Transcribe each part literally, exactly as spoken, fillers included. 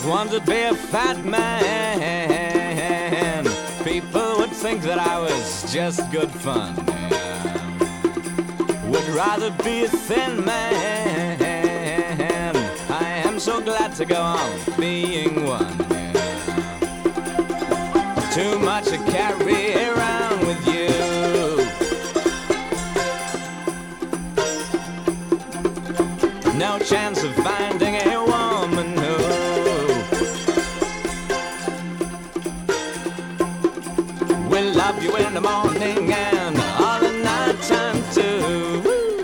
want to be a fat man. People would think that I was just good fun. Yeah. Would rather be a thin man. I am so glad to go on being one. Yeah. Too much to carry around with you. No chance of finding a woman who will love you in the morning and all the night time too.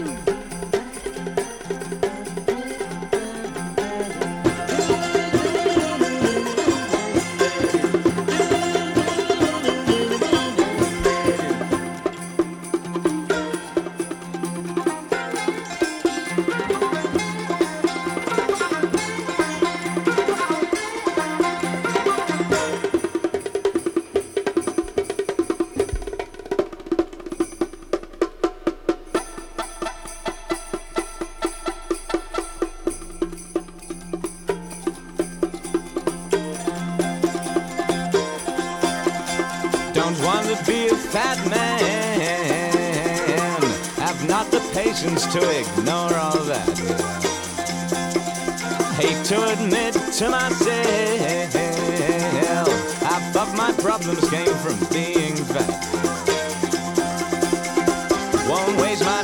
Don't want to be a fat man. Have not the patience to ignore all that. Hate to admit to myself, half of my problems came from being fat. Won't waste my